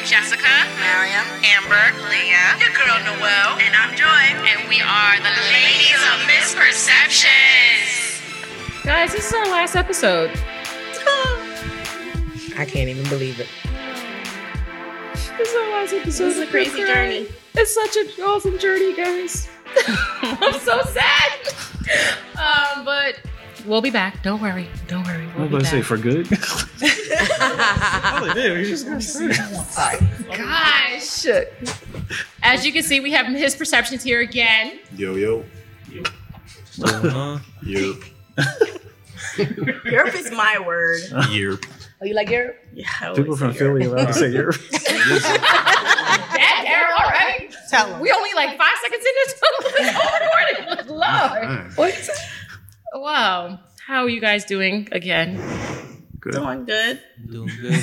Jessica, Mariam, Amber, Leah, your girl Noelle, and I'm Joy. And we are the Ladies of Misperceptions. Guys, this is our last episode. I can't even believe it. This is our last episode. This is a crazy journey. It's such an awesome journey, guys. I'm so sad. But we'll be back. Don't worry. We'll I'm going to say for good. Sorry. Gosh. As you can see, we have his perceptions here again. Yo. Yo. Yerp is my word. Yerp. Oh, you like Europe? Yeah, I always People from say Philly allowed to say Europe. Yeah, all right. Tell them. We only like 5 seconds in this recording. Lord. What is it? Wow. How are you guys doing again? Good. Doing good. Doing good.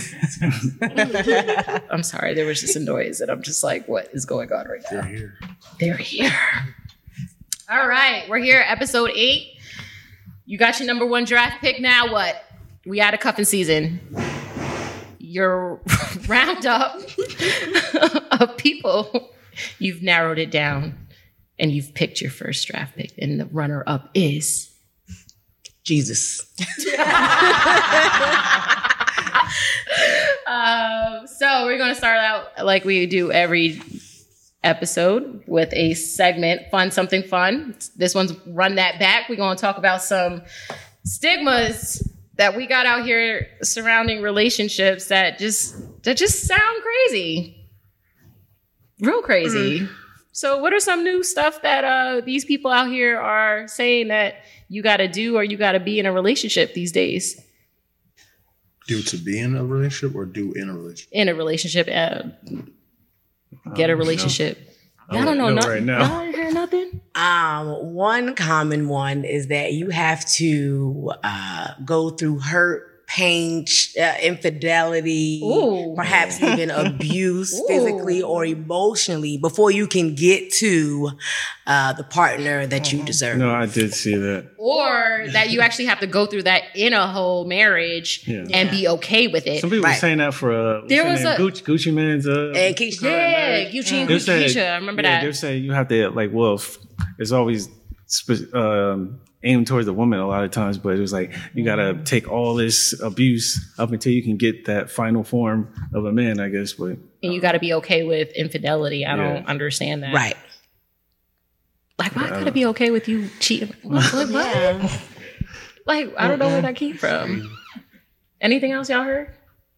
I'm sorry, there was just a noise and I'm just like, what is going on right now? They're here. All right, we're here, episode 8. You got your number 1 draft pick. Now what? We out of cuffing season. Your roundup of people, you've narrowed it down and you've picked your first draft pick. And the runner-up is... Jesus. So we're going to start out like we do every episode with a segment, Something Fun. This one's Run That Back. We're going to talk about some stigmas that we got out here surrounding relationships that just sound crazy. Real crazy. So what are some new stuff that these people out here are saying that you got to do or you got to be in a relationship these days? Do to be in a relationship or do in a relationship? In a relationship. Get a relationship. I don't know nothing. Right now. Y'all ain't heard nothing? One common one is that you have to go through hurt, pain, infidelity, Ooh. perhaps even abuse physically or emotionally before you can get to the partner that you deserve. No, I did see that. Or that you actually have to go through that in a whole marriage and be okay with it. Some people were Right. saying that for There was a- Gucci Mane's. And Keisha. Yeah, Eugene They're saying- Keisha. I remember yeah, that. They're saying you have to it's always aimed towards the woman a lot of times, but it was like you gotta take all this abuse up until you can get that final form of a man, I guess. But And you got to be okay with infidelity. I don't understand that. Right. Like, why gotta be okay with you cheating? What? Like, I don't know where that came from. Anything else y'all heard?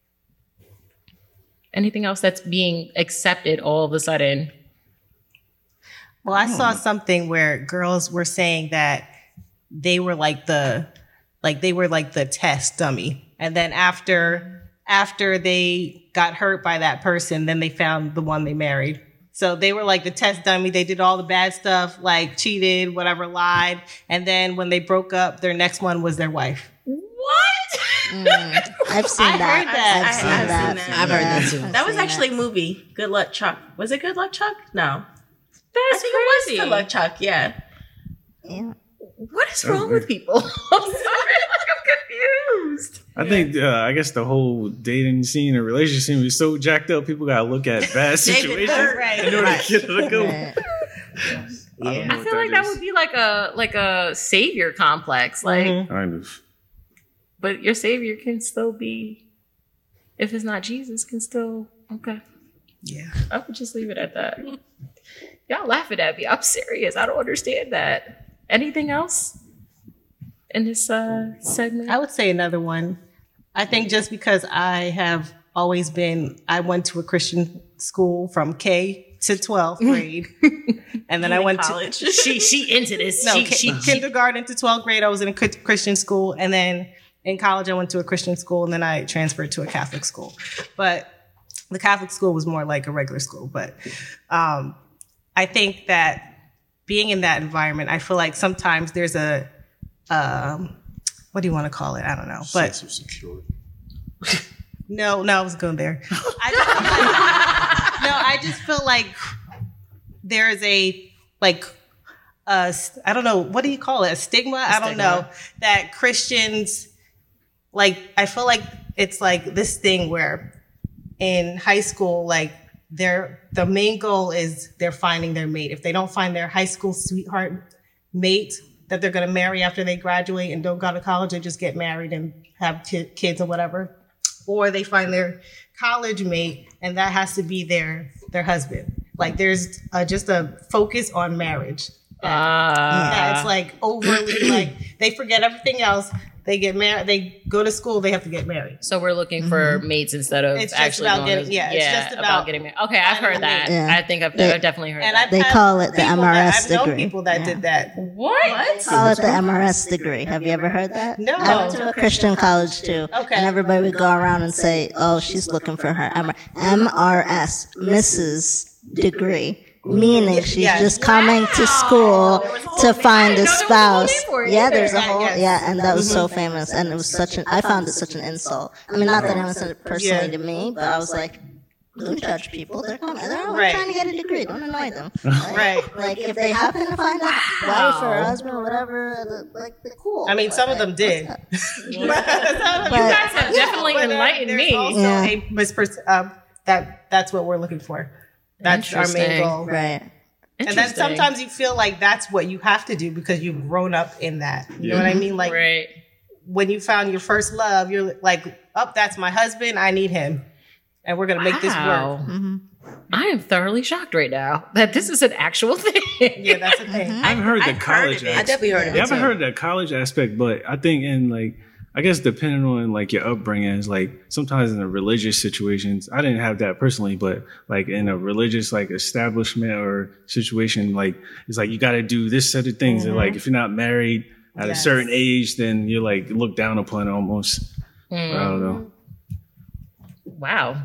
Anything else that's being accepted all of a sudden? Well, I saw something where girls were saying that they were like the test dummy. And then after they got hurt by that person, then they found the one they married. So they were like the test dummy. They did all the bad stuff, like cheated, whatever, lied. And then when they broke up, their next one was their wife. What? I've seen I that. heard that. I've seen I've that. seen that. I've heard that too. That was actually a movie. Good Luck Chuck. Was it Good Luck Chuck? No. That's I think crazy. it was Good Luck Chuck, yeah. What is wrong with people? I'm sorry, I'm confused. I think I guess the whole dating scene and relationship scene is so jacked up. People gotta look at bad situations Right. in order to get it to go. Right. I feel like that would be like a savior complex, like. Kind of. But your savior can still be, if it's not Jesus, can still okay. Yeah. I would just leave it at that. Y'all laughing at me. I'm serious. I don't understand that. Anything else in this segment? I would say another one. I think just because I went to a Christian school from K to 12th grade. And then I went college. to she into this. No, she kindergarten to 12th grade, I was in a Christian school. And then in college, I went to a Christian school. And then I transferred to a Catholic school. But the Catholic school was more like a regular school. But I think that being in that environment, I feel like sometimes there's a, what do you want to call it? I don't know. But Sense of security. no, I was going there. I just feel like there is a, like, I don't know, what do you call it? A stigma? I don't know. That Christians, like, I feel like it's like this thing where in high school, like the main goal is they're finding their mate. If they don't find their high school sweetheart mate that they're going to marry after they graduate and don't go to college, they just get married and have kids or whatever. Or they find their college mate and that has to be their husband. Like there's just a focus on marriage. It's like overly like they forget everything else. They get married. They go to school. They have to get married. So we're looking for mates instead of It's just actually about going getting. to, Yeah, it's just about getting married. Okay, I've heard that. Yeah. I think I've definitely heard And that. They call it the MRS I've known degree. people that did that. What? Call it the MRS degree. Have you ever heard that? No. I went to a Christian college too. Okay. And everybody would go around and say, oh, she's looking for her MRS, Mrs. degree. Meaning she's Yes. just coming to school to find a spouse. Yeah, there's a whole, Yes. and that was so famous. And it was I found it such an insult. I mean, not that anyone said it personally to me, but I was like, don't judge people. They're coming. They're all Right. trying to get a degree. Don't annoy them. Right. Like, if they happen to find a wife or a husband or whatever, they're cool. I mean, some of them did. You guys have definitely enlightened me. There's also a that's what we're looking for. That's our main Interesting. goal. Right. And then sometimes you feel like that's what you have to do because you've grown up in that. You know what I mean? Like Right. when you found your first love, you're like, oh, that's my husband. I need him. And we're going to make this work. I am thoroughly shocked right now that this is an actual thing. Yeah, that's the thing. I've heard the I've college heard of it. I definitely heard of it. I haven't too. heard the college aspect, but I think in like, I guess depending on like your upbringing, is like sometimes in the religious situations, I didn't have that personally, but like in a religious like establishment or situation, like it's like you got to do this set of things, and like if you're not married at a certain age, then you're like looked down upon almost. I don't know. Wow.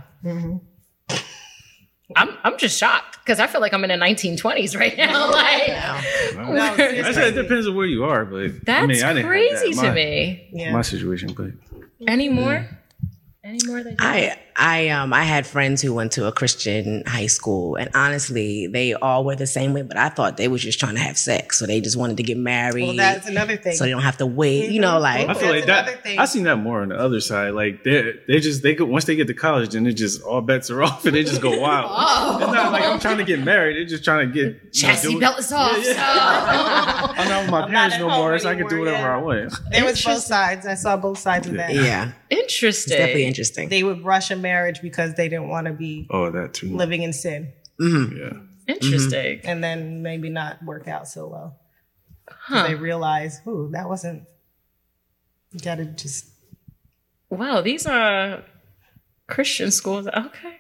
I'm just shocked because I feel like I'm in the 1920s right now. Like, I said it depends on where you are, but that's I mean, I didn't have crazy that to in me. Yeah. my situation, but Any more? Any more? That I had friends who went to a Christian high school, and honestly, they all were the same way. But I thought they was just trying to have sex, so they just wanted to get married. Well, that's another thing. so they don't have to wait. You know, like I feel like That's another that. thing. I seen that more on the other side. Like they go once they get to college, then it just all bets are off, and they just go wild. It's not like I'm trying to get married. They're just trying to get chassis belt is off. I'm not with my parents at no home more, so I can do anymore, whatever yeah. I want. There was both sides. I saw both sides of that. yeah, Interesting. it's definitely interesting. They would rush a marriage because they didn't want to be Oh, that too. living in sin Yeah. Interesting. and then maybe not work out so well. They realize, ooh, that wasn't, you gotta just. Wow, these are Christian schools. Okay.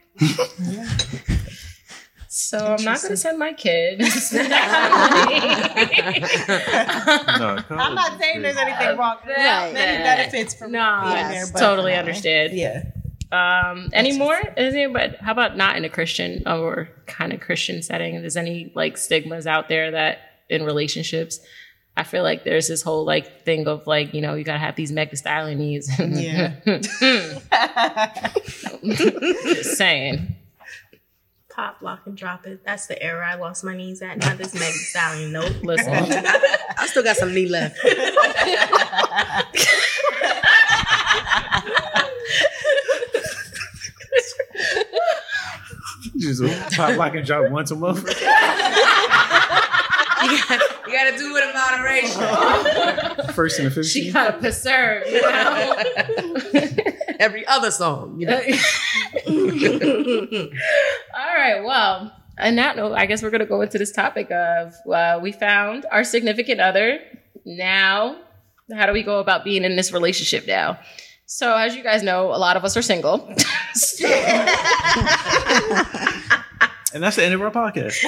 So I'm not going to send my kid. No, I'm not saying there's anything wrong. Right. Many benefits from No, being Yes. there, but totally understand. yeah. Any more? But how about not in a Christian or kind of Christian setting? There's any like stigmas out there that in relationships? I feel like there's this whole like thing of like, you know, you gotta have these mega styling needs. Yeah. Just saying. Pop, lock, and drop it. That's the era I lost my knees at. Not this Meg Stallion. Nope. Listen, I still got some knee left. Just pop, lock, and drop once a month. You gotta do it in moderation. First and the she 15th. gotta preserve, you know. Every other song, you know. All right. Well, on that note, I guess we're going to go into this topic of we found our significant other. Now, how do we go about being in this relationship now? So, as you guys know, a lot of us are single. And that's the end of our podcast.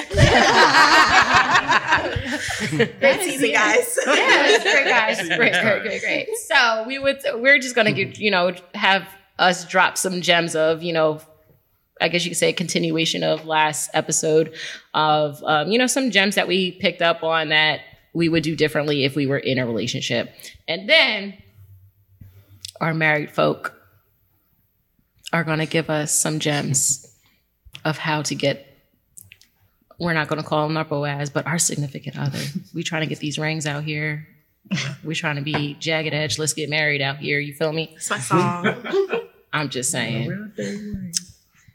Great season, guys. Yeah, it's great, guys. Great. So we're just gonna get, have us drop some gems of, I guess you could say a continuation of last episode of, some gems that we picked up on that we would do differently if we were in a relationship. And then our married folk are gonna give us some gems of how to get, we're not going to call them our Boaz, but our significant other. We trying to get these rings out here. We're trying to be jagged edge. Let's get married out here. You feel me? That's my song. I'm just saying.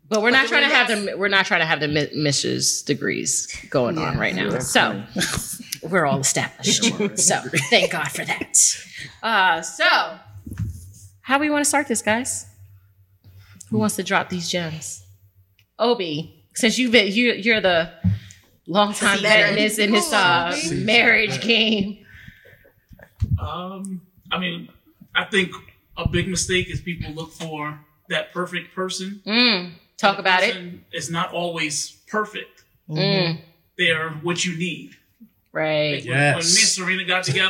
But we're not trying to have the Mrs. degrees going on right now. So we're all established. So thank God for that. So how we want to start this, guys? Who wants to drop these gems? Obi, since you're the longtime vet in this marriage game. I mean, I think a big mistake is people look for that perfect person. Talk about it. It's not always perfect. They're what you need. Right. Like when me and Serena got together.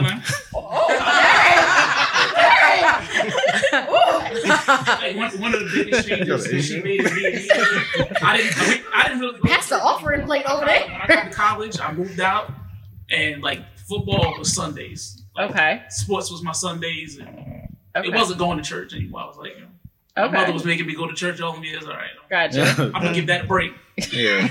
Like one of the biggest changes that she made in me. I didn't really. Pass the offering plate over there. When I got to college, I moved out, and like football was Sundays. Like, okay. Sports was my Sundays, and it wasn't going to church anymore. I was like, my mother was making me go to church all the years. All right, gotcha. I'm gonna give that a break. Yeah.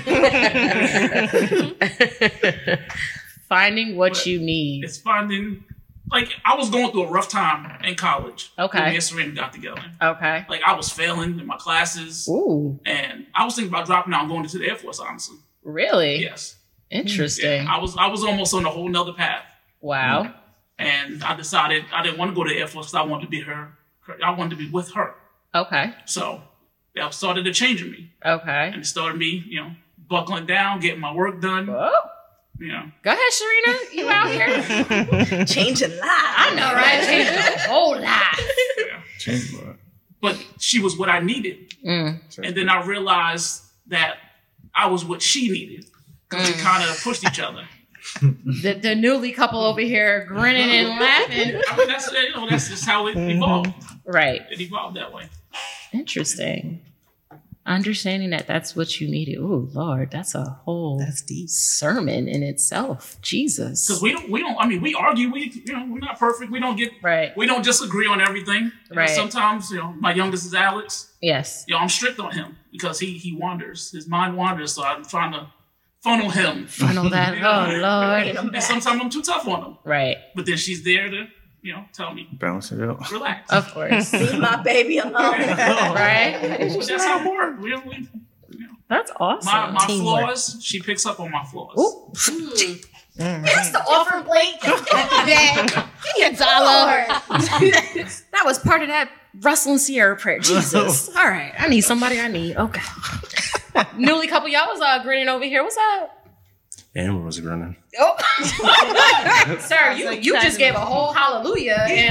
Finding what you need. It's finding. Like, I was going through a rough time in college. Okay. When me and Serena got together. Okay. Like, I was failing in my classes. Ooh. And I was thinking about dropping out and going into the Air Force, honestly. Really? Yes. Interesting. Yeah, I was almost on a whole nother path. Wow. And I decided I didn't want to go to the Air Force because I wanted to be her. I wanted to be with her. Okay. So, that started to change me. Okay. And it started me, buckling down, getting my work done. Whoa. Go ahead, Serena. You out here changing lives. I know, right? Changing a whole lot. Change a lot. But she was what I needed, and then I realized that I was what she needed because we kind of pushed each other. The newly couple over here grinning and laughing. I mean, that's just how it evolved. Right. It evolved that way. Interesting. Understanding that that's what you needed. Oh Lord, that's a whole sermon in itself. Jesus. Because we don't. I mean, we argue. We're not perfect. We don't get right. We don't disagree on everything. Right. Sometimes, my youngest is Alex. Yes. I'm strict on him because he wanders. His mind wanders. So I'm trying to funnel him. Funnel that. Oh Lord. And sometimes I'm too tough on him. Right. But then she's there to. Tell me. Balance it out. Relax. Of course. Leave my baby alone. Right? That's how it works. That's awesome. My flaws, she picks up on my flaws. That's the offer plate. Give me $1. That was part of that Russell and Sierra prayer. Jesus. All right. I need somebody I need. Okay. Newly couple, y'all was grinning over here. What's up? Amber was grinning. Oh, sir, you just gave a whole hallelujah and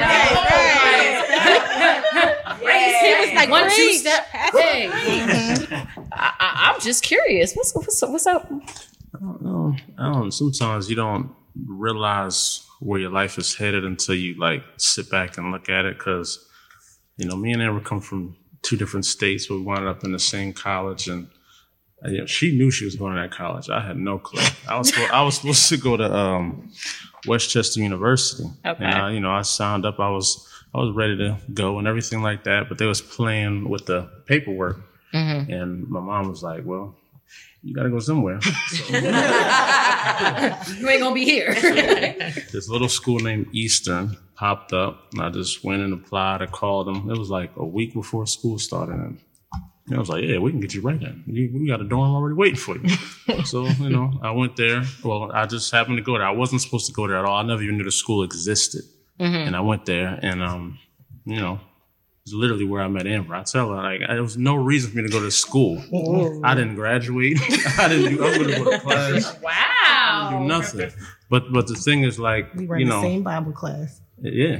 he was like 1, 2 step. Hey, I'm just curious. What's up? I don't know. Sometimes you don't realize where your life is headed until you sit back and look at it. Because me and Amber come from 2 different states, but we wound up in the same college and. She knew she was going to that college. I had no clue. I was supposed to go to Westchester University. Okay. And I signed up. I was ready to go and everything like that. But they was playing with the paperwork, and my mom was like, "Well, you got to go somewhere. So, you ain't gonna be here." This little school named Eastern popped up, and I just went and applied. I called them. It was like a week before school started. And I was like, yeah, we can get you right in. We got a dorm already waiting for you. So, I went there. Well, I just happened to go there. I wasn't supposed to go there at all. I never even knew the school existed. And I went there and, it's literally where I met Amber. I tell her, there was no reason for me to go to school. I didn't graduate. I was going to go to class. Wow. I didn't do nothing. But the thing is we were in the same Bible class. Yeah.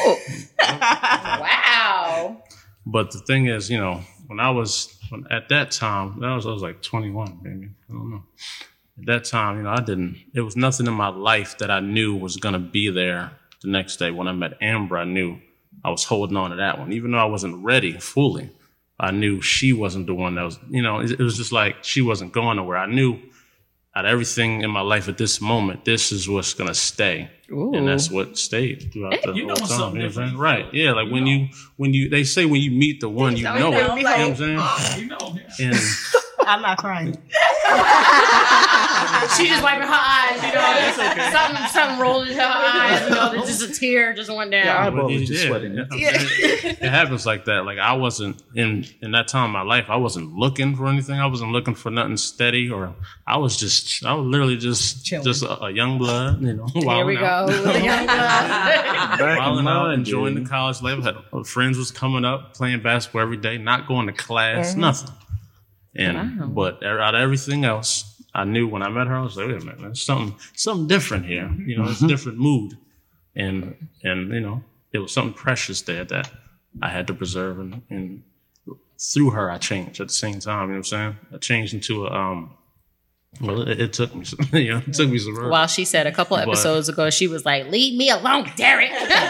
Wow. But the thing is, at that time, I was like 21, maybe. I don't know. At that time, it was nothing in my life that I knew was going to be there the next day. When I met Amber, I knew I was holding on to that one. Even though I wasn't ready fully, I knew she wasn't the one that was, it was just like she wasn't going nowhere. I knew out of everything in my life at this moment, this is what's going to stay. Ooh. And that's what stayed throughout the whole time. You know, right. Yeah. Like when you, they say when you meet the one, you know it. You know what I'm saying? You know. And I'm not crying. She just wiping her eyes, something rolling in her eyes, there's just a tear just went down. Yeah, eyeball was just sweating. It happens like that. Like I wasn't in that time of my life, I wasn't looking for anything. I wasn't looking for nothing steady, or I was literally just a young blood, Here we go. The young blood. Wilding out, enjoying the college life. Friends was coming up, playing basketball every day, not going to class, nothing. And but out of everything else, I knew when I met her, I was like, wait a minute, there's something different here. It's a different mood. And there was something precious there that I had to preserve. And through her, I changed at the same time. You know what I'm saying? I changed into it took me some, it took me some work. While she said a couple episodes ago, she was like, leave me alone, Derek.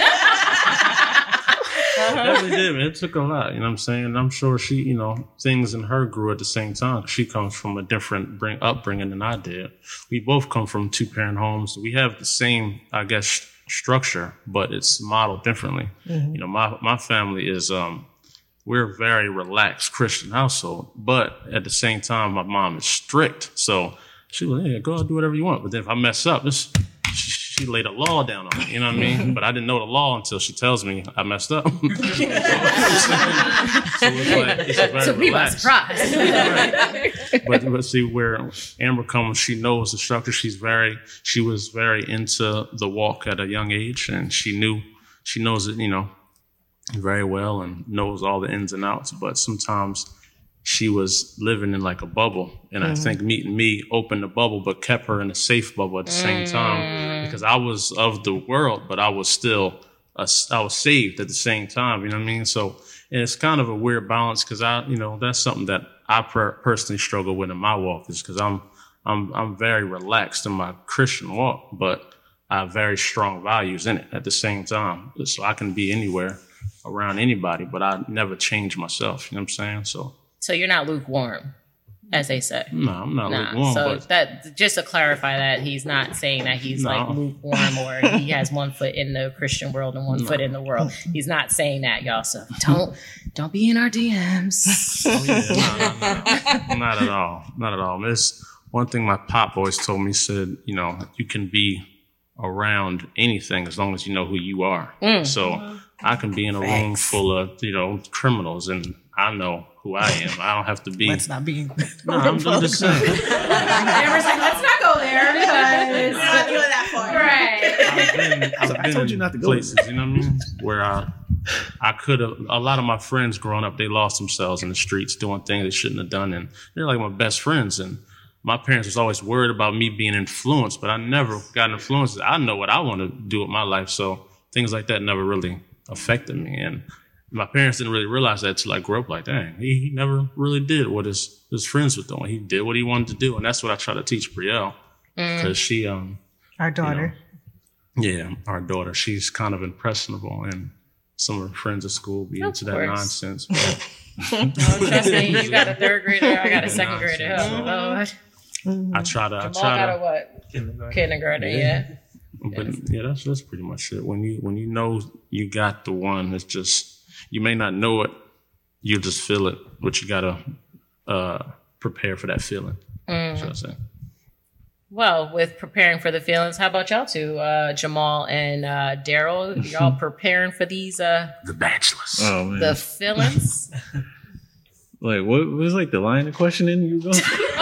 Definitely did, man. It took a lot, you know what I'm saying? And I'm sure she, things in her grew at the same time. She comes from a different upbringing than I did. We both come from 2-parent homes. We have the same, I guess, structure, but it's modeled differently. My family is, we're a very relaxed Christian household, but at the same time, my mom is strict. So she was, hey, go out, do whatever you want. But then if I mess up, she laid a law down on me, you know what I mean? But I didn't know the law until she tells me I messed up. So it's very to be my surprise. But see where Amber comes, she knows the structure. She was very into the walk at a young age, and she knows it, very well and knows all the ins and outs. But sometimes she was living in like a bubble. And I think meeting me opened the bubble, but kept her in a safe bubble at the same time, because I was of the world, but I was still, I was saved at the same time. You know what I mean? So, and it's kind of a weird balance, because that's something that I personally struggle with in my walk, is because I'm very relaxed in my Christian walk, but I have very strong values in it at the same time. So I can be anywhere around anybody, but I never change myself. You know what I'm saying? So you're not lukewarm, as they say. No, I'm not lukewarm. So that, just to clarify that, he's not saying that he's like lukewarm, or he has one foot in the Christian world and one foot in the world. He's not saying that, y'all. So don't be in our DMs. No. Not at all. Not at all. It's one thing my pop always told me. He said, you can be around anything as long as you know who you are. So I can be in a room full of, criminals, and I know who I am. I don't have to be. Let's not be. No, I'm just saying. Amber's like, let's not go there, because we're not doing that far. Right. I've been told you not to go places, you know what I mean? Where I could have. A lot of my friends growing up, they lost themselves in the streets doing things they shouldn't have done, and they're like my best friends. And my parents was always worried about me being influenced, but I never got influenced. I know what I want to do with my life, so things like that never really affected me. And my parents didn't really realize that until I grew up. Like, dang, he never really did what his friends were doing. He did what he wanted to do, and that's what I try to teach Brielle, because she, our daughter, our daughter, she's kind of impressionable, and some of her friends at school be into that nonsense. But trust me, you got a third grader, I got a second grader. Oh, Lord. I try to. Got a what? Kindergarten, yeah. But that's pretty much it. When you know you got the one, it's just, you may not know it, you just feel it, but you gotta prepare for that feeling. Should I say? Well, with preparing for the feelings, how about y'all two, Jamal and Daryl? Y'all preparing for these the bachelors? Oh man, the feelings. Like, what was like the line of questioning you going?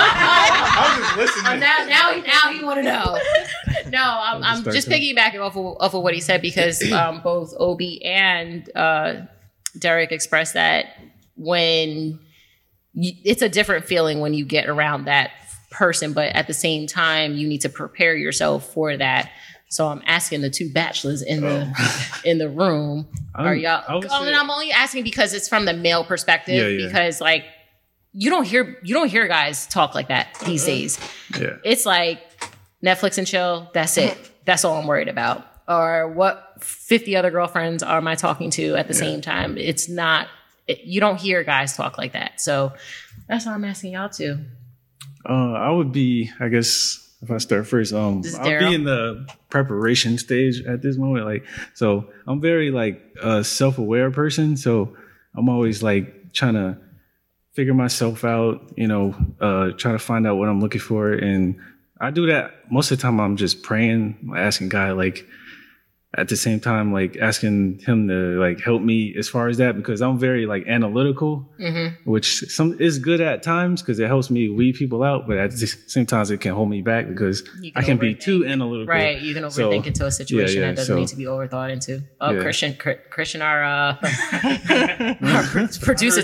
I was just listening. Now he want to know. No, I'm just piggybacking off of what he said, because both Obi and Derek expressed that when it's a different feeling when you get around that person, but at the same time you need to prepare yourself for that. So I'm asking the two bachelors in the room, are y'all? And I'm only asking because it's from the male perspective, because like you don't hear guys talk like that these days. Yeah, it's like Netflix and chill. That's it. That's all I'm worried about. Or what 50 other girlfriends am I talking to at the same time? It's not. You don't hear guys talk like that. So that's what I'm asking y'all too. I would be, I guess, if I start first, I'll be in the preparation stage at this moment. Like, so I'm very like a self-aware person. So I'm always like trying to figure myself out, try to find out what I'm looking for. And I do that most of the time. I'm just praying, asking God, like, at the same time, like asking him to like help me as far as that, because I'm very like analytical, which is good at times because it helps me weed people out. But at the same time, it can hold me back because I can be too analytical. Right. You can overthink into a situation that doesn't need to be overthought into. Oh, Christian, our producer,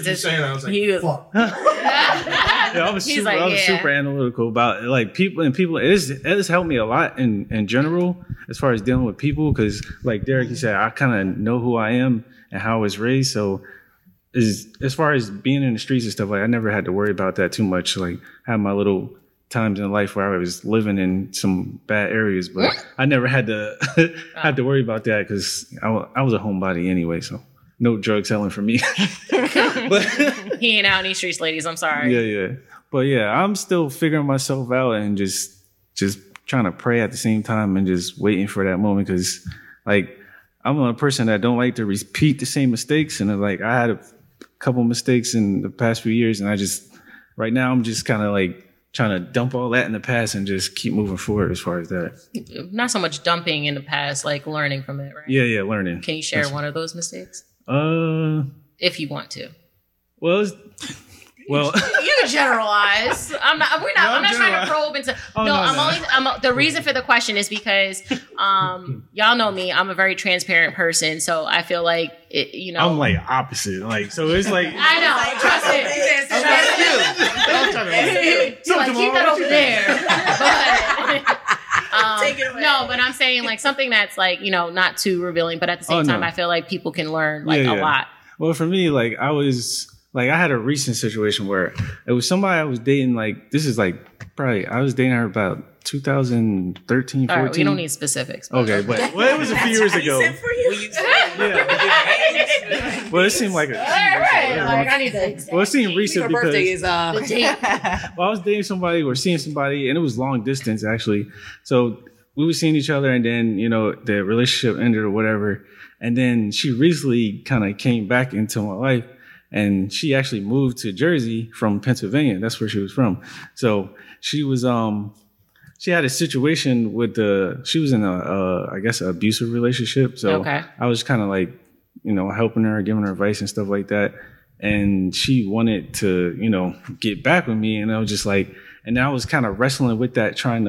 I was super analytical about like people. It has helped me a lot in general as far as dealing with people, because like Derek, you said, I kind of know who I am and how I was raised. So as far as being in the streets and stuff, like I never had to worry about that too much. Like I had my little times in life where I was living in some bad areas, but I never had to worry about that because I was a homebody anyway. So no drug selling for me. But he ain't out in these streets, ladies. I'm sorry. Yeah. But yeah, I'm still figuring myself out and just trying to pray at the same time and just waiting for that moment, because like I'm a person that don't like to repeat the same mistakes, and like I had a couple mistakes in the past few years, and right now I'm just kind of like trying to dump all that in the past and just keep moving forward as far as that. Not so much dumping in the past, like learning from it, right? Yeah, learning. Can you share one of those mistakes? If you want to. Well, you can generalize. I'm not trying to probe into. The reason for the question is because, y'all know me. I'm a very transparent person, so I feel like I'm like opposite. Like, so it's like I know. Trust it. Keep that over there. Take it away. No, but I'm saying like something that's like not too revealing, but at the same time, I feel like people can learn like a lot. Well, for me, like I had a recent situation where it was somebody I was dating. Like this is like probably I was dating her about 2013, 14. All right, we don't need specifics. Okay, but it was a few years ago. Well, it seemed like I need to. Well, it seemed recent because her birthday is the date. Well, I was dating somebody or seeing somebody, and it was long distance actually. So we were seeing each other, and then the relationship ended or whatever. And then she recently kind of came back into my life. And she actually moved to Jersey from Pennsylvania. That's where she was from. So she was, she had a situation she was in I guess, an abusive relationship. So I was kind of like, helping her, giving her advice and stuff like that. And she wanted to, get back with me. And I was just like, and I was kind of wrestling with that, trying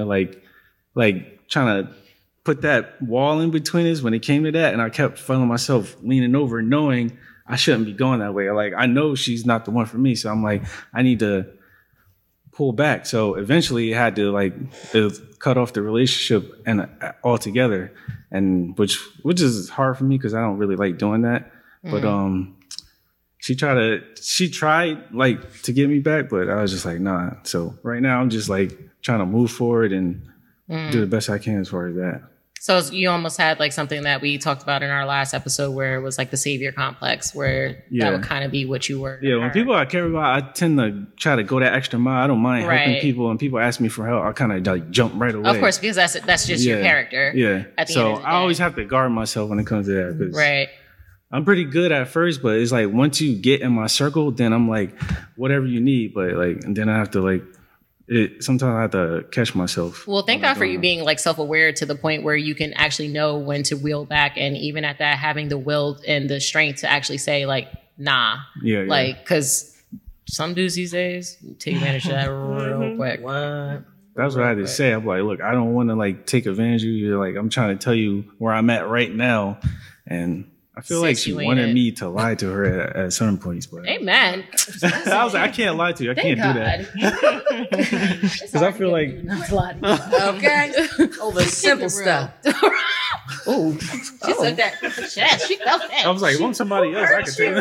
to put that wall in between us when it came to that. And I kept finding myself leaning over, knowing I shouldn't be going that way. Like, I know she's not the one for me. So I'm like, I need to pull back. So eventually I had to cut off the relationship and altogether. And which is hard for me because I don't really like doing that. But, she tried like to get me back, but I was just like, nah. So right now I'm just like trying to move forward and do the best I can as far as that. So you almost had like something that we talked about in our last episode where it was like the savior complex, where that would kind of be what you were. Yeah, when people I care about, I tend to try to go that extra mile. I don't mind helping people, and people ask me for help, I kind of like jump right away. Of course, because that's just your character. Yeah. At the end of the day. I always have to guard myself when it comes to that. 'Cause right. I'm pretty good at first, but it's like once you get in my circle, then I'm like, whatever you need. But like, and then I have to like, sometimes I have to catch myself. Well, thank God for you being like self-aware to the point where you can actually know when to reel back, and even at that, having the will and the strength to actually say like, nah. Yeah. Like, because some dudes these days take advantage of that real quick. What? That's what I had to say. I'm like, look, I don't want to like take advantage of you. Like, I'm trying to tell you where I'm at right now, and I feel like she wanted me to lie to her at certain points, but amen. I was like, I can't lie to you. I can't do that. Because I feel like not to lie to you. Okay, over simple stuff. Oh, she said that. Yes, she felt that. I was like, want somebody else? I could do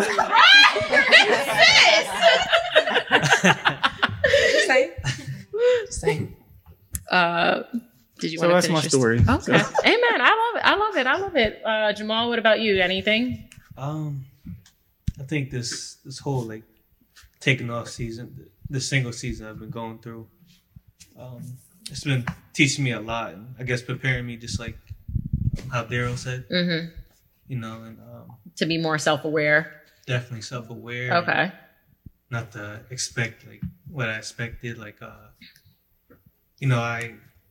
that. Same. Did you so want to that's my story. Okay. So. Amen. I love it. Jamal, what about you? Anything? I think this whole like taking off season, the single season I've been going through, it's been teaching me a lot, and I guess preparing me just like how Daryl said, and to be more self-aware. Definitely self-aware. Okay. Not to expect like what I expected. Like,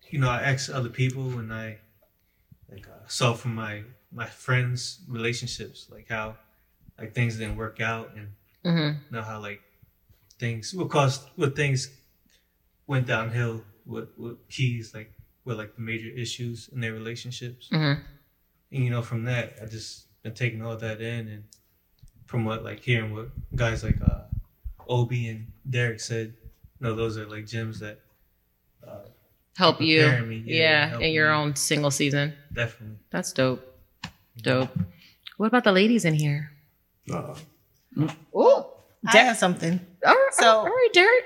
I asked other people and I saw from my friends' relationships, like how like things didn't work out, and how like things things went downhill with keys, like with like the major issues in their relationships. And from that, I just been taking all that in, and from hearing what guys like Obi and Derek said, those are like gems that help you, me, in your own single season. Definitely, that's dope. What about the ladies in here? Oh, I have something. All right, Derek.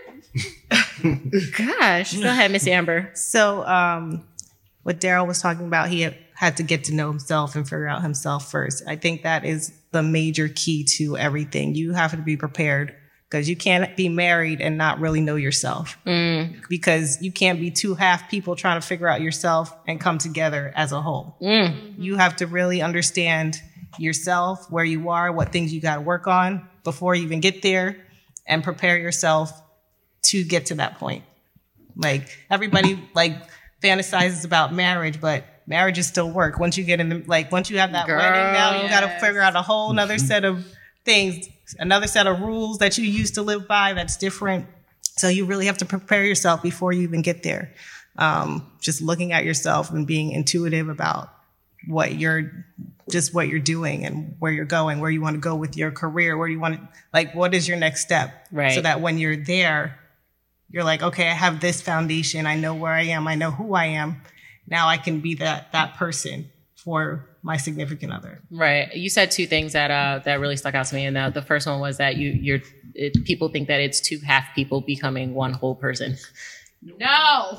Gosh, go ahead, Miss Amber. So, what Daryl was talking about, he had to get to know himself and figure out himself first. I think that is the major key to everything. You have to be prepared, because you can't be married and not really know yourself. Because you can't be two half people trying to figure out yourself and come together as a whole. You have to really understand yourself, where you are, what things you got to work on before you even get there, and prepare yourself to get to that point. Like, everybody fantasizes about marriage, but marriage is still work. Once you get once you have that wedding, now you got to figure out a whole another set of things, another set of rules that you used to live by that's different. So you really have to prepare yourself before you even get there. Just looking at yourself and being intuitive about what you're doing and where you're going, where you want to go with your career, where you want to, what is your next step? Right. So that when you're there, you're like, okay, I have this foundation. I know where I am. I know who I am. Now I can be that person for my significant other. Right. You said two things that really stuck out to me. And the first one was that people think that it's two half people becoming one whole person. No.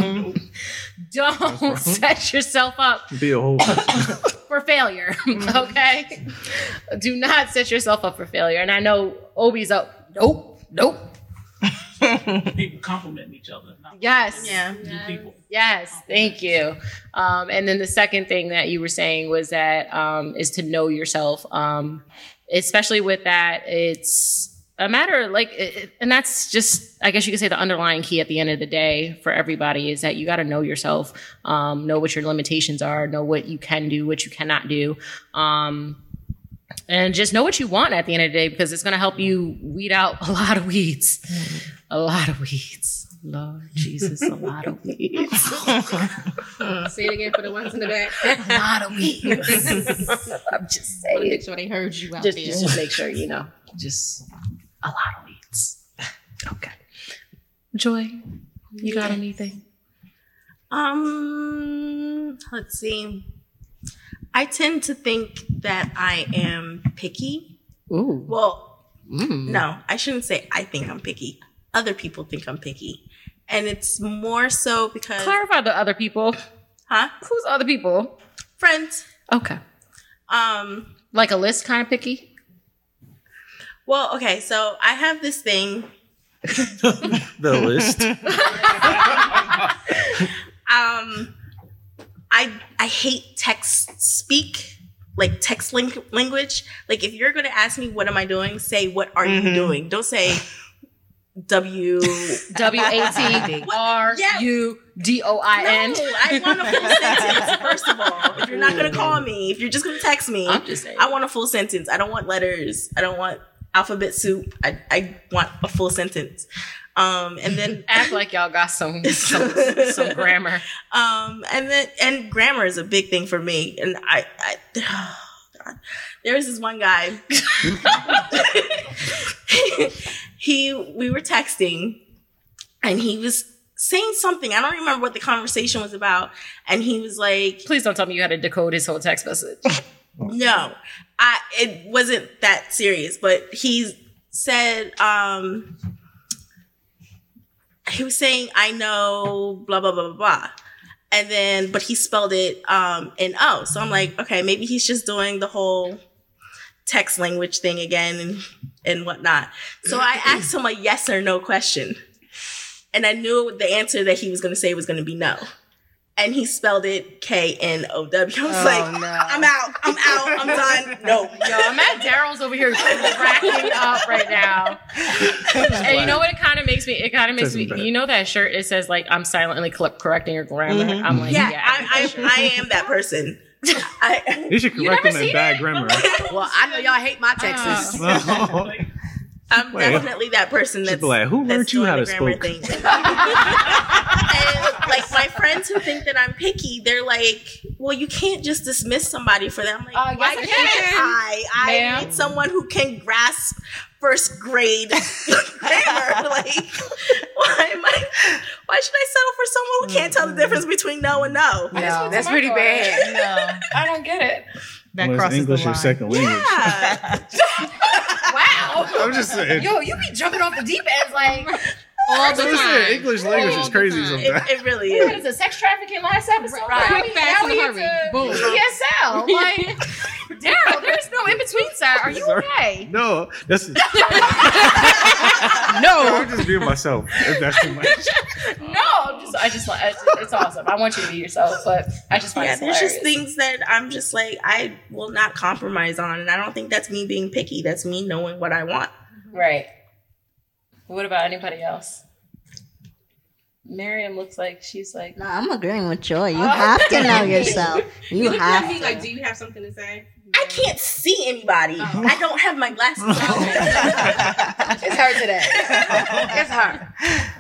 Don't set yourself up be a whole person. for failure. Okay. Do not set yourself up for failure. And I know Obi's up. Nope. People compliment each other. Yes. Yeah. People. Yes. Thank you. And then the second thing that you were saying was that is to know yourself. Especially with that, it's a matter and that's just, I guess you could say, the underlying key at the end of the day for everybody is that you got to know yourself, know what your limitations are, know what you can do, what you cannot do. And just know what you want at the end of the day, because it's going to help you weed out a lot of weeds. A lot of weeds. Lord Jesus, a lot of weeds. Say it again for the ones in the back. A lot of weeds. I'm just saying. Make sure they heard you out there. Just make sure, just a lot of weeds. Okay. Joy, you got anything? Let's see. I tend to think that I am picky. Ooh. Well, no, I shouldn't say I think I'm picky. Other people think I'm picky. And it's more so because... Clarify the other people. Huh? Who's other people? Friends. Okay. Like a list kind of picky? Well, okay, so I have this thing. The list. I hate text speak, like text language. Like, if you're going to ask me, what am I doing? Say, what are you doing? Don't say WATRUDOIN. No, I want a full sentence, first of all. If you're not going to call me, if you're just going to text me, I'm just saying. I want a full sentence. I don't want letters. I don't want alphabet soup. I want a full sentence. And then act like y'all got some grammar. And grammar is a big thing for me. And oh God. There was this one guy. We were texting, and he was saying something. I don't remember what the conversation was about. And he was like, "Please don't tell me you had to decode his whole text message." No, it wasn't that serious. But he said, he was saying, "I know, blah, blah, blah, blah, blah." And then, but he spelled it N-O. So I'm like, okay, maybe he's just doing the whole text language thing again and whatnot. So I asked him a yes or no question. And I knew the answer that he was going to say was going to be no. and he spelled it Know. I was Oh, like, no. I'm out, I'm done. No. Yo, I'm at Daryl's over here cracking up right now. And you know what? It kind of makes me. You know that shirt? It says like, "I'm silently correcting your grammar." Mm-hmm. I'm like, yeah, I am that person. You should correct them in bad grammar. Well, I know y'all hate my Texas. I'm definitely that person that's like, who learned you how to grammar speak? thing. And like my friends who think that I'm picky, they're like, "Well, you can't just dismiss somebody for that." I'm like, "Why can't I? I need someone who can grasp first grade grammar. Like, why should I settle for someone who can't tell the difference between no and no?" No, that's pretty bad. No, I don't get it. That Well, crosses English the your line. second language. Wow. I'm just saying. Yo, you be jumping off the deep end like all the time. English language is crazy sometimes. It really What is. is it? Sex trafficking last episode? Right. Now Quick, fast, we and into hurry. Boom. ESL. Like, Daryl, there's no in between, sir. Are you okay? No, that's No. I'm just being myself. If that's too much. No, it's awesome. I want you to be yourself, but I just find it There's hilarious. just things that I'm just like, I will not compromise on. And I don't think that's me being picky. That's me knowing what I want. Right. What about anybody else? Miriam looks like she's like, No, I'm agreeing with Joy. You have to know yourself. You have to. Like, do you have something to say? I can't see anybody. I don't have my glasses on. It's her today. It's her.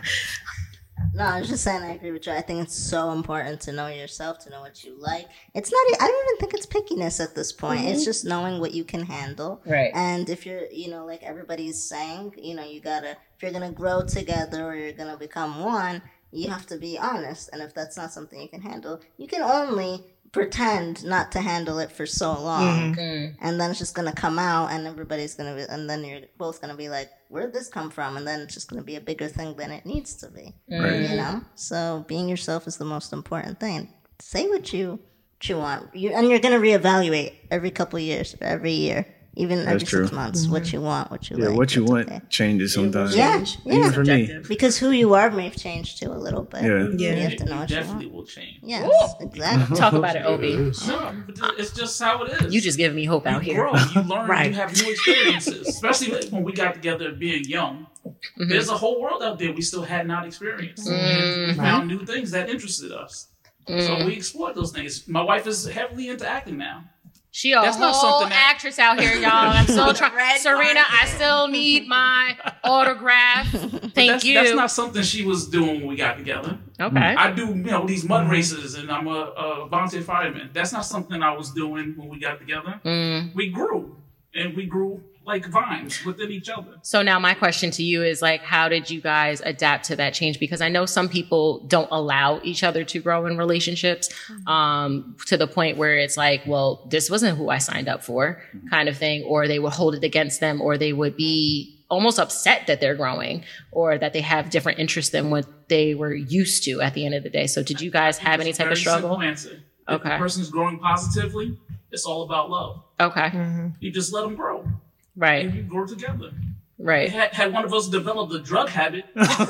No, I was just saying I agree with you. I think it's so important to know yourself, to know what you like. It's not, I don't even think it's pickiness at this point. It's just knowing what you can handle. Right. And if you're, like everybody's saying, you gotta, if you're gonna grow together or you're gonna become one, you have to be honest. And if that's not something you can handle, you can only pretend not to handle it for so long. And then it's just gonna come out and everybody's gonna be, and then you're both gonna be like, where'd this come from? And then it's just gonna be a bigger thing than it needs to be. Right. So being yourself is the most important thing. Say what you want. And you're gonna reevaluate every couple years, every year. Even That's every true. 6 months, what you want, what you Yeah, like. what you what's want okay. changes sometimes. Yeah, Even for me. because who you are may have changed too a little bit. Yeah. You have to know what you Definitely want. will change. Yes, exactly. talk about it, Obi. No, but it's just how it is. You just giving me hope out You here. grow, you learn, Right. you have new experiences. Especially when we got together being young. There's a whole world out there we still had not experienced. And we found new things that interested us. So we explored those things. My wife is heavily into acting now. She a That's not whole something that- actress out here, y'all. I'm still trying. Red Serena, carpet. I still need my autograph. Thank you. That's not something she was doing when we got together. Okay. I do, these mud races, and I'm a volunteer fireman. That's not something I was doing when we got together. We grew, and we grew like vines within each other. So now my question to you is like, how did you guys adapt to that change? Because I know some people don't allow each other to grow in relationships to the point where it's like, well, this wasn't who I signed up for kind of thing, or they would hold it against them, or they would be almost upset that they're growing or that they have different interests than what they were used to at the end of the day. So did you guys have any type of struggle? Simple answer. If Okay. the person's growing positively, it's all about love. Okay. You just let them grow, Right. and you grow together. Right. Had one of us developed a drug habit,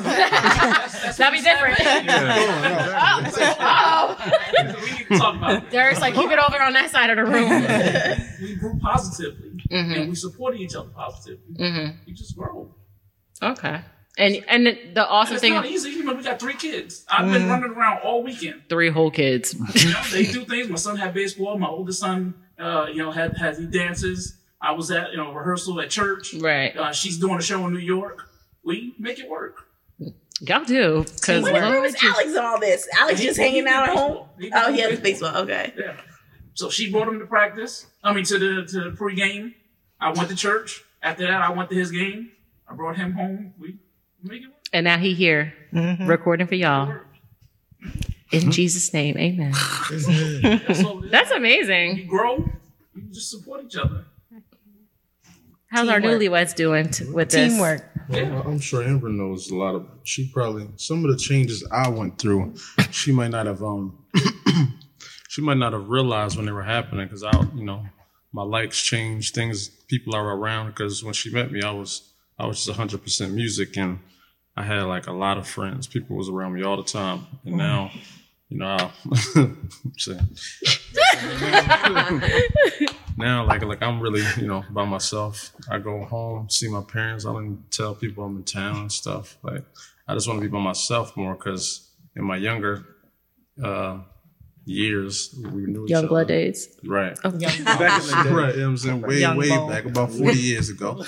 That'd be different. we need to talk about it. Derek's like, keep it over on that side of the room. We grew positively, and we supported each other positively. We just grow. Okay. And the awesome It's thing, not easy. We got 3 kids. I've been running around all weekend. 3 whole kids. They do things. My son had baseball. My oldest son, he dances. I was at rehearsal at church. Right. She's doing a show in New York. We make it work. Y'all do. Because Where was Alex in all this? Alex just hanging out at home? Baseball. Oh, he has baseball. Okay. Yeah. So she brought him to practice. To the pregame. I went to church. After that, I went to his game. I brought him home. We make it work. and now he here recording for y'all. In Jesus' name, amen. That's all it is. That's You amazing. grow. You just support each other. How's our Teamwork. newlyweds doing with this? Teamwork. Well, I'm sure Amber knows a lot of. Some of the changes I went through, she might not have She might not have realized when they were happening because my likes changed, things people are around. Because when she met me, I was just 100% music, and I had like a lot of friends. People was around me all the time, and now you know, now like I'm really, you know, by myself. I go home, see my parents. I don't even tell people I'm in town and stuff. Like, I just want to be by myself more because in my younger years, we knew each other. Youngblood days. Right. Oh. Back in the day. Right, you know what I'm saying? Way back, about 40 years ago.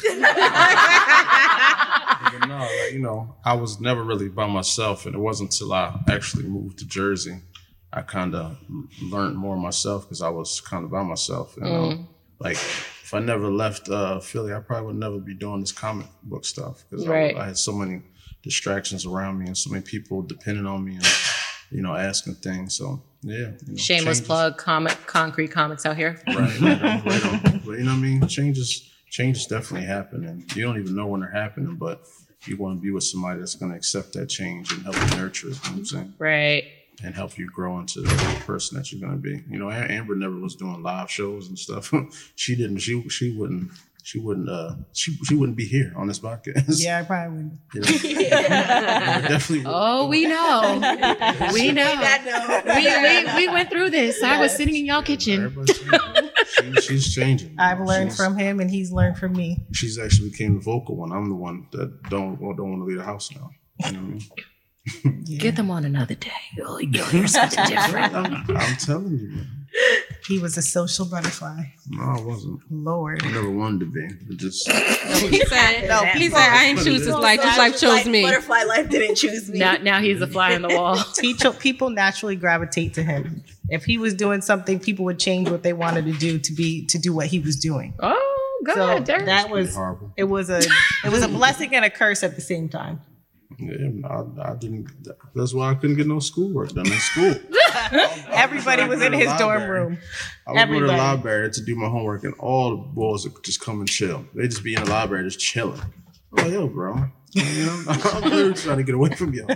But no, like, you know, I was never really by myself, and it wasn't until I actually moved to Jersey, I kind of learned more myself because I was kind of by myself. You know, like if I never left Philly, I probably would never be doing this comic book stuff because I had so many distractions around me and so many people depending on me and, you know, asking things. So yeah, you know, shameless plug, Concrete Comics out here. Right on. But you know what I mean? Changes definitely happen, and you don't even know when they're happening, but you want to be with somebody that's going to accept that change and help you nurture it, you know what I'm saying? Right. And help you grow into the person that you're going to be. You know, Amber never was doing live shows and stuff. She didn't. She wouldn't be here on this podcast. Yeah, I probably wouldn't. You know? Definitely. Oh, we know. We know. We went through this. I was sitting in y'all kitchen. She's changing. I've learned from him, and he's learned from me. She's actually became the vocal one. I'm the one that don't want to leave the house now. You know what I mean? Get them on another day. Oh, you'll hear something different. I'm telling you, man. He was a social butterfly. No, I wasn't. Lord. I never wanted to be. It just... He said, I didn't choose his life. His life chose me. Butterfly life didn't choose me. Now he's a fly on the wall. People naturally gravitate to him. If he was doing something, people would change what they wanted to do to do what he was doing. Oh, God. So that was horrible. It was a blessing and a curse at the same time. Yeah, I didn't. That's why I couldn't get no schoolwork done in school. Everybody was in his dorm room. I would go to the library to do my homework, and all the boys would just come and chill. They just be in the library just chilling. I'm like, yo, bro, you know, I'm literally trying to get away from y'all.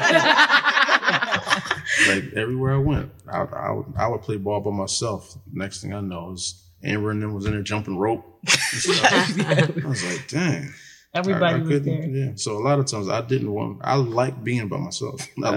Like everywhere I went, I would play ball by myself. Next thing I know is Amber and them was in there jumping rope. I was like, dang. Everybody was there. Yeah. So a lot of times I like being by myself.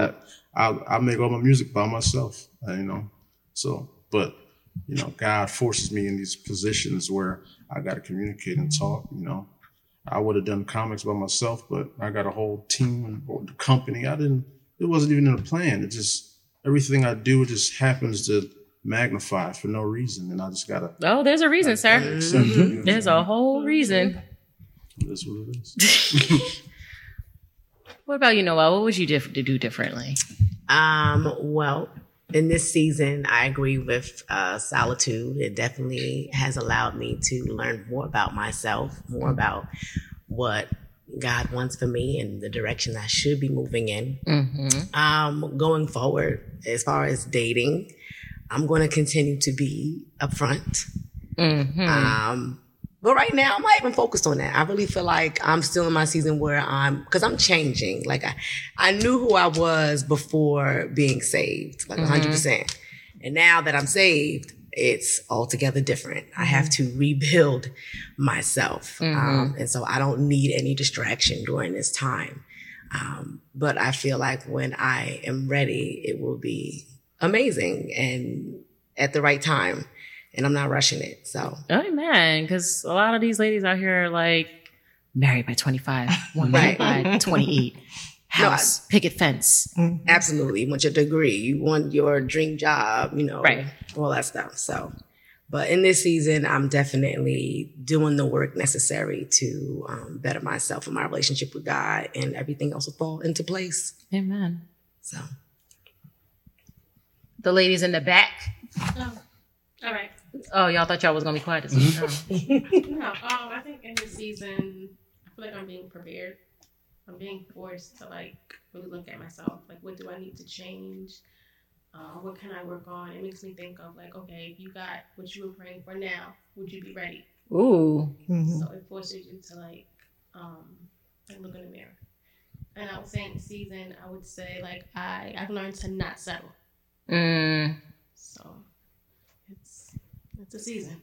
I make all my music by myself, you know. So, but, you know, God forces me in these positions where I got to communicate and talk, you know. I would have done comics by myself, but I got a whole team or the company. It wasn't even in a plan. It just, everything I do just happens to magnify for no reason. And I just got to. Oh, there's a reason, sir. There's a whole reason. That's what it is. What about you, Noel? What would you do differently? Well, in this season, I agree with Solitude. It definitely has allowed me to learn more about myself, more about what God wants for me and the direction I should be moving in. Mm-hmm. Going forward, as far as dating, I'm going to continue to be upfront. Mm-hmm. But right now, I'm not even focused on that. I really feel like I'm still in my season where because I'm changing. Like I knew who I was before being saved, like 100%. And now that I'm saved, it's altogether different. I have to rebuild myself. And so I don't need any distraction during this time. But I feel like when I am ready, it will be amazing and at the right time. And I'm not rushing it. So, oh man, because a lot of these ladies out here are like married by 25, one right by 28, house, picket fence. Absolutely, you want your degree, you want your dream job, you know, right, all that stuff. So, but in this season, I'm definitely doing the work necessary to better myself and my relationship with God, and everything else will fall into place. Amen. So, the ladies in the back. Oh, all right. Oh, y'all thought y'all was gonna be quiet this week. No, I think in this season, I feel like I'm being prepared. I'm being forced to like really look at myself. Like, what do I need to change? What can I work on? It makes me think of like, okay, if you got what you were praying for now, would you be ready? Ooh. Mm-hmm. So it forces you to like look in the mirror. And I would say in the season, I would say like I've learned to not settle. So it's a season.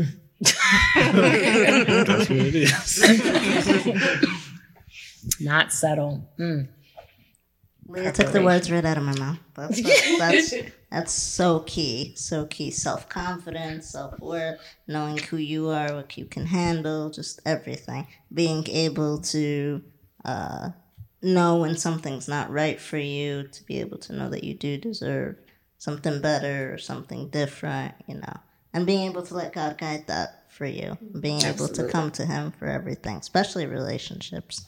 That's what it is. Not settle. Leah took the words right out of my mouth. That's so key. So key. Self-confidence, self-worth, knowing who you are, what you can handle, just everything. Being able to know when something's not right for you, to be able to know that you do deserve something better or something different, and being able to let God guide that for you. Being able to come to Him for everything, especially relationships,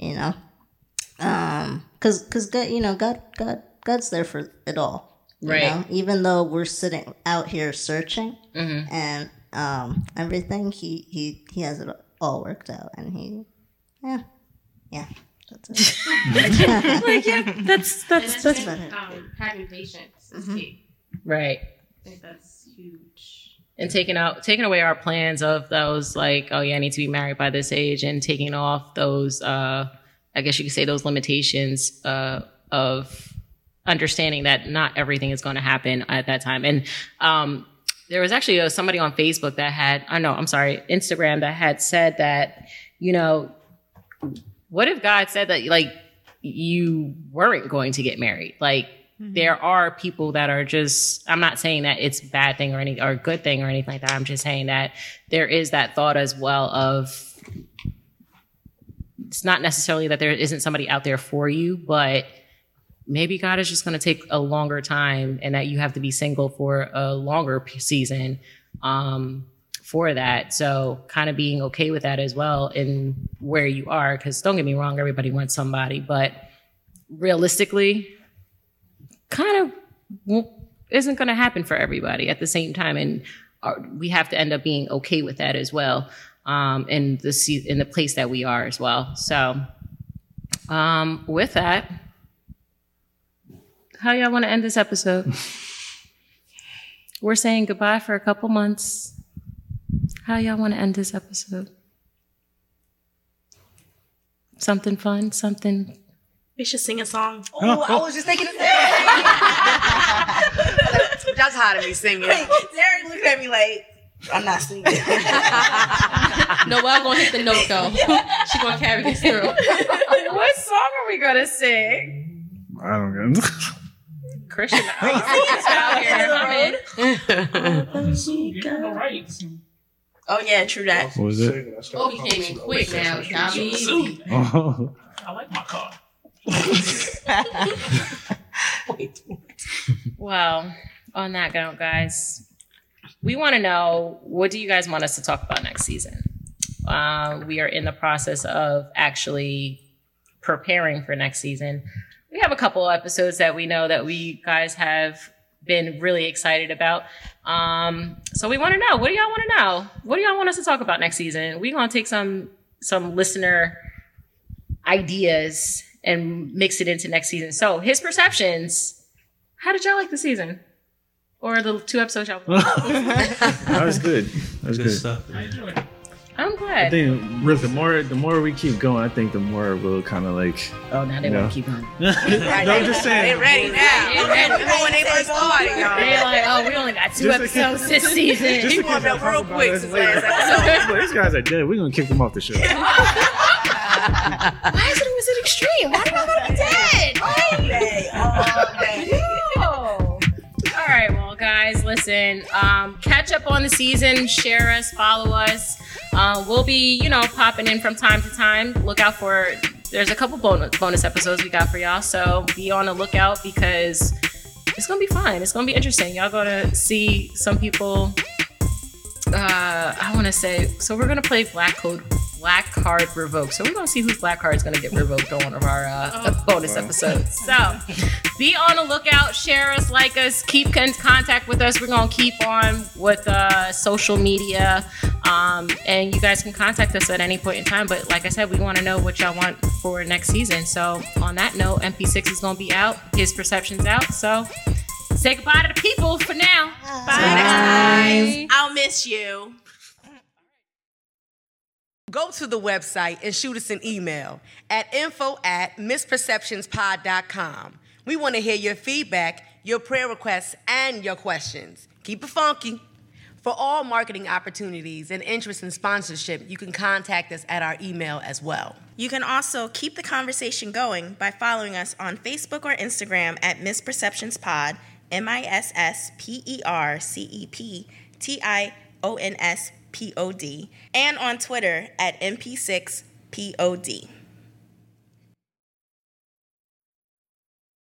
because God's there for it all, right? Even though we're sitting out here searching and everything, he has it all worked out, and that's it. That's about it. Having patience is key. Right. I think that's huge. And taking away our plans of those, like, oh yeah, I need to be married by this age, and taking off those, I guess you could say, those limitations of understanding that not everything is going to happen at that time. And there was actually somebody on Facebook that had, Instagram that had said that, what if God said that, like, you weren't going to get married? Like, there are people that are just, I'm not saying that it's a bad thing or a good thing or anything like that. I'm just saying that there is that thought as well of, it's not necessarily that there isn't somebody out there for you, but maybe God is just going to take a longer time, and that you have to be single for a longer season for that. So kind of being okay with that as well in where you are, because don't get me wrong, everybody wants somebody, but realistically, kind of isn't going to happen for everybody at the same time. And we have to end up being okay with that as well. In the place that we are as well. So, with that, how y'all want to end this episode? We're saying goodbye for a couple months. How y'all want to end this episode? Something fun? Something? We should sing a song. Oh, I was just thinking of that. That's hot of me singing. Derek looked at me like, I'm not singing. Noelle gonna hit the note though. She gonna carry this through. What song are we gonna sing? I don't know. Christian out here. Oh yeah, true that. What was it? Obi came in quick now. Y'all easy. Oh. I like my car. Well, on that note, guys, we want to know, what do you guys want us to talk about next season? We are in the process of actually preparing for next season. We have a couple of episodes that we know that we guys have been really excited about. So we want to know, what do y'all want to know? What do y'all want us to talk about next season? We're going to take some listener ideas and mix it into next season. So his perceptions, how did y'all like the season? Or the 2 episodes y'all That was good. That was good stuff. I'm glad. I think the more we keep going, I think the more we'll kind of like. Oh, now they want to keep going. No, I'm just saying. They're ready now. When they first started, y'all. They're like, oh, we only got 2 episodes this season. He want that real quick since last episode. These guys are dead. We're gonna kick them off the show. Why is it always an extreme? Why do I gotta be dead? All day. All right, well, guys, listen. Catch up on the season. Share us. Follow us. We'll be, popping in from time to time. Look out for. There's a couple bonus episodes we got for y'all, so be on the lookout because it's gonna be fun. It's gonna be interesting. Y'all gonna see some people. I want to say. So we're gonna play Black Card Revoked. So we're gonna see whose black card is gonna get revoked on one of our bonus episodes. So be on the lookout. Share us, like us, keep in contact with us. We're gonna keep on with social media, and you guys can contact us at any point in time. But like I said, we want to know what y'all want for next season. So on that note, MP6 is gonna be out. His perception's out. So say goodbye to the people for now. Bye. Next time. I'll miss you. Go to the website and shoot us an email at info@misperceptionspod.com. We want to hear your feedback, your prayer requests, and your questions. Keep it funky. For all marketing opportunities and interest in sponsorship, you can contact us at our email as well. You can also keep the conversation going by following us on Facebook or Instagram at Misperceptionspod, MISSPERCEPTIONSPOD, and on Twitter at MP6POD.